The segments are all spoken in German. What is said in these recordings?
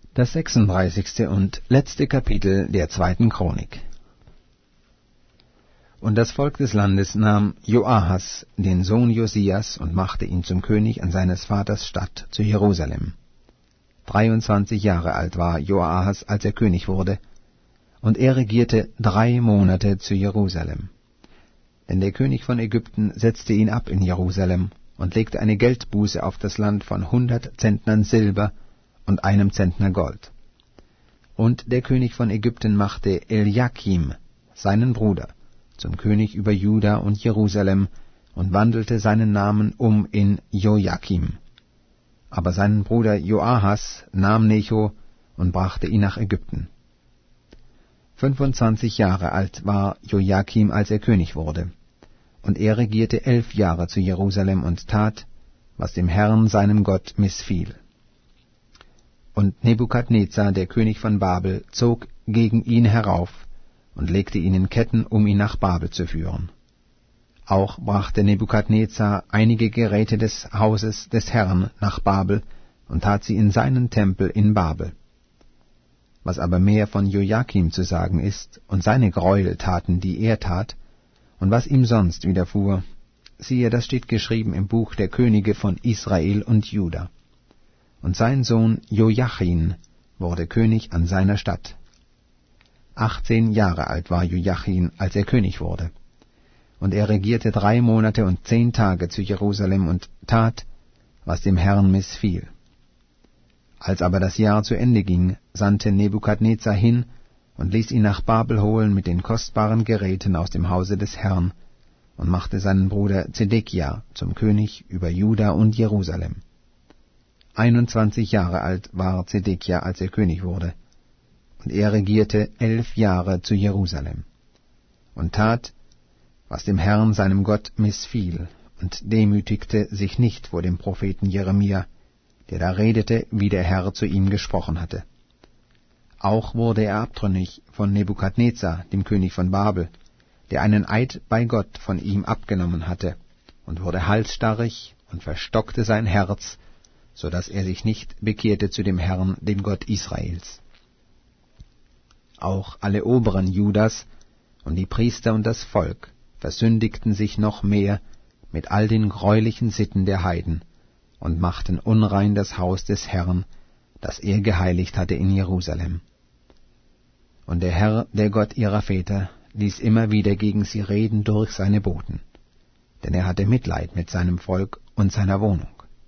Das 36. und letzte Kapitel der 2. Chronik. Und das Volk des Landes nahm Joahas, den Sohn Josias, und machte ihn zum König an seines Vaters Stadt zu Jerusalem. 23 Jahre alt war Joahas, als er König wurde, und er regierte 3 Monate zu Jerusalem. Denn der König von Ägypten setzte ihn ab in Jerusalem und legte eine Geldbuße auf das Land von 100 Zentnern Silber und 1 Zentner Gold. Und der König von Ägypten machte Eliakim, seinen Bruder, zum König über Juda und Jerusalem und wandelte seinen Namen um in Joachim. Aber seinen Bruder Joahas nahm Necho und brachte ihn nach Ägypten. 25 Jahre alt war Joachim, als er König wurde, und er regierte 11 Jahre zu Jerusalem und tat, was dem Herrn seinem Gott missfiel. Und Nebukadnezar, der König von Babel, zog gegen ihn herauf und legte ihn in Ketten, um ihn nach Babel zu führen. Auch brachte Nebukadnezar einige Geräte des Hauses des Herrn nach Babel und tat sie in seinen Tempel in Babel. Was aber mehr von Joachim zu sagen ist und seine Gräueltaten, die er tat, und was ihm sonst widerfuhr, siehe, das steht geschrieben im Buch der Könige von Israel und Juda. Und sein Sohn Joachim wurde König an seiner Stadt. 18 Jahre alt war Joachim, als er König wurde. Und er regierte 3 Monate und 10 Tage zu Jerusalem und tat, was dem Herrn missfiel. Als aber das Jahr zu Ende ging, sandte Nebukadnezar hin und ließ ihn nach Babel holen mit den kostbaren Geräten aus dem Hause des Herrn und machte seinen Bruder Zedekia zum König über Juda und Jerusalem. 21 Jahre alt war Zedekia, als er König wurde, und er regierte 11 Jahre zu Jerusalem und tat, was dem Herrn seinem Gott missfiel, und demütigte sich nicht vor dem Propheten Jeremia, der da redete, wie der Herr zu ihm gesprochen hatte. Auch wurde er abtrünnig von Nebukadnezar, dem König von Babel, der einen Eid bei Gott von ihm abgenommen hatte, und wurde halsstarrig und verstockte sein Herz, so dass er sich nicht bekehrte zu dem Herrn, dem Gott Israels. Auch alle Oberen Judas und die Priester und das Volk versündigten sich noch mehr mit all den greulichen Sitten der Heiden und machten unrein das Haus des Herrn, das er geheiligt hatte in Jerusalem. Und der Herr, der Gott ihrer Väter, ließ immer wieder gegen sie reden durch seine Boten, denn er hatte Mitleid mit seinem Volk und seiner Wohnung.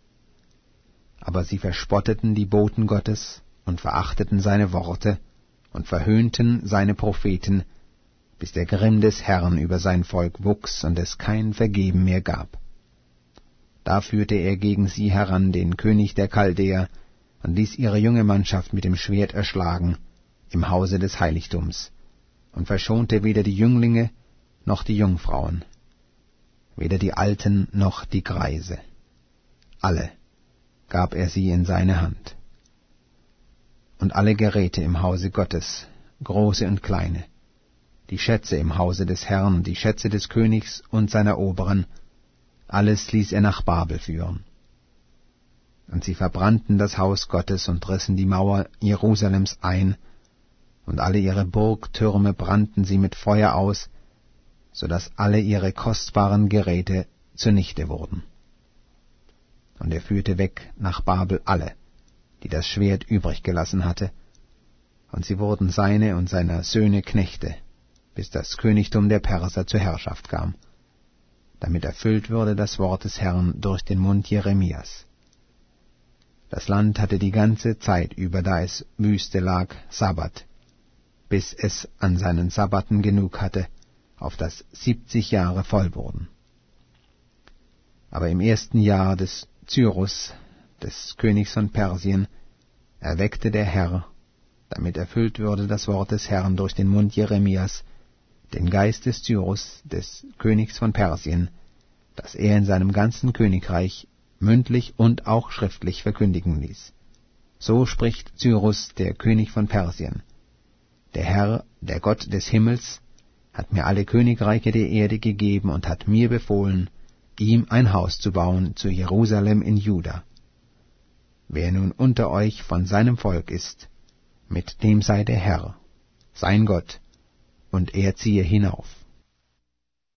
Aber sie verspotteten die Boten Gottes und verachteten seine Worte und verhöhnten seine Propheten, bis der Grimm des Herrn über sein Volk wuchs und es kein Vergeben mehr gab. Da führte er gegen sie heran den König der Chaldäer und ließ ihre junge Mannschaft mit dem Schwert erschlagen im Hause des Heiligtums und verschonte weder die Jünglinge noch die Jungfrauen, weder die Alten noch die Greise. Alle gab er sie in seine Hand. Und alle Geräte im Hause Gottes, große und kleine, die Schätze im Hause des Herrn, die Schätze des Königs und seiner Oberen, alles ließ er nach Babel führen. Und sie verbrannten das Haus Gottes und rissen die Mauer Jerusalems ein, und alle ihre Burgtürme brannten sie mit Feuer aus, so dass alle ihre kostbaren Geräte zunichte wurden. Und er führte weg nach Babel alle, die das Schwert übrig gelassen hatte, und sie wurden seine und seiner Söhne Knechte, bis das Königtum der Perser zur Herrschaft kam, damit erfüllt würde das Wort des Herrn durch den Mund Jeremias. Das Land hatte die ganze Zeit über, da es Wüste lag, Sabbat, bis es an seinen Sabbaten genug hatte, auf das 70 Jahre voll wurden. Aber im 1. Jahr des Cyrus, des Königs von Persien, erweckte der Herr, damit erfüllt würde das Wort des Herrn durch den Mund Jeremias, den Geist des Cyrus, des Königs von Persien, dass er in seinem ganzen Königreich mündlich und auch schriftlich verkündigen ließ. So spricht Cyrus, der König von Persien: Der Herr, der Gott des Himmels, hat mir alle Königreiche der Erde gegeben und hat mir befohlen, ihm ein Haus zu bauen zu Jerusalem in Juda. Wer nun unter euch von seinem Volk ist, mit dem sei der Herr, sein Gott, und er ziehe hinauf.